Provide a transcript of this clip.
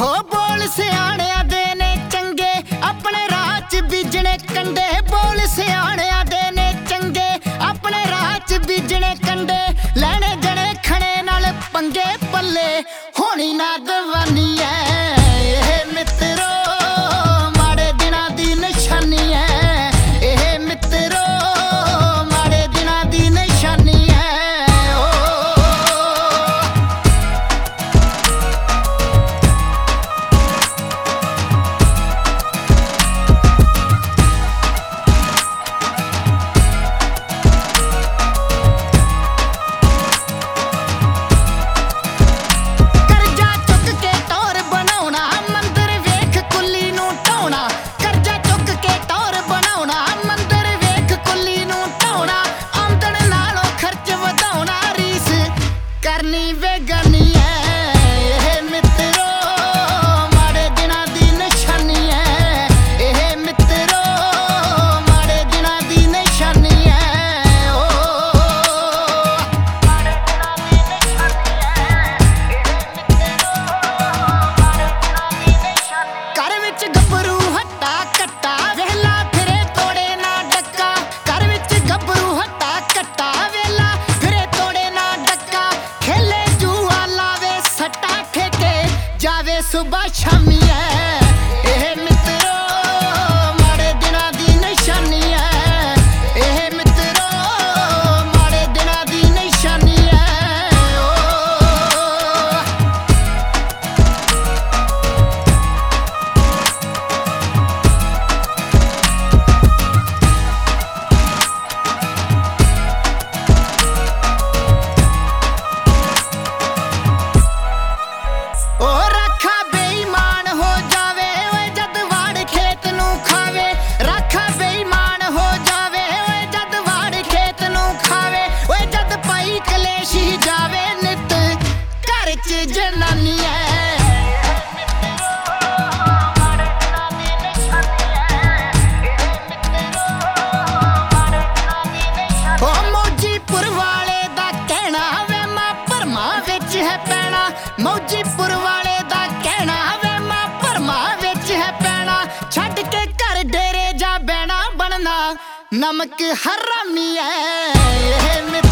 हो बोल सियाणियां दे ने चंगे अपने राह च बीजने कंडे। बोल सियाणियां दे ने चंगे अपने राह च बीजने कंडे। लैने जने खने नाल पंगे पल्ले होनी ना दवानी है। एह मित्रो माड़े दिनां दी निशानी है। एह मित्रो माड़े दिनां दी निशानी है। करनी बेगानी है। एह मित्रो माड़े दिनां दी निशानी है। एह मित्रो माड़े दिनां दी निशानी है। ओ माड़े दिनां दी निशानी है। घर विच गभरू हट्टा कट्टा वेला फिरे तोड़े ना डक्का। घर विच गभरू हट्टा कट्टा वेला फिरे तोड़े ना डक्का। खेले जुआ लावे सट्टा ठेके जावे सुबह शामी है। एह मित्रो माड़े दिनां दी निशानी है। एह मित्रो माड़े दिनां दी निशानी है। ओ ओ राखा बेईमान हो जावे ओए जद वाड़ खेत नू खावे। राखा बेईमान हो जावे ओए जद वाड़ खेत नू खावे। ओए जद पाई कलेशी जावे नित घर च जनानी है। ओ मौजीपुर वाले दा कहना वहमां भरमां विच है पैना। मौजीपुर वाले दा कहना वहमां भरमां विच है पैना। छड्ड के घर डेरे जा बैणा बनना नमक हरामी है। एह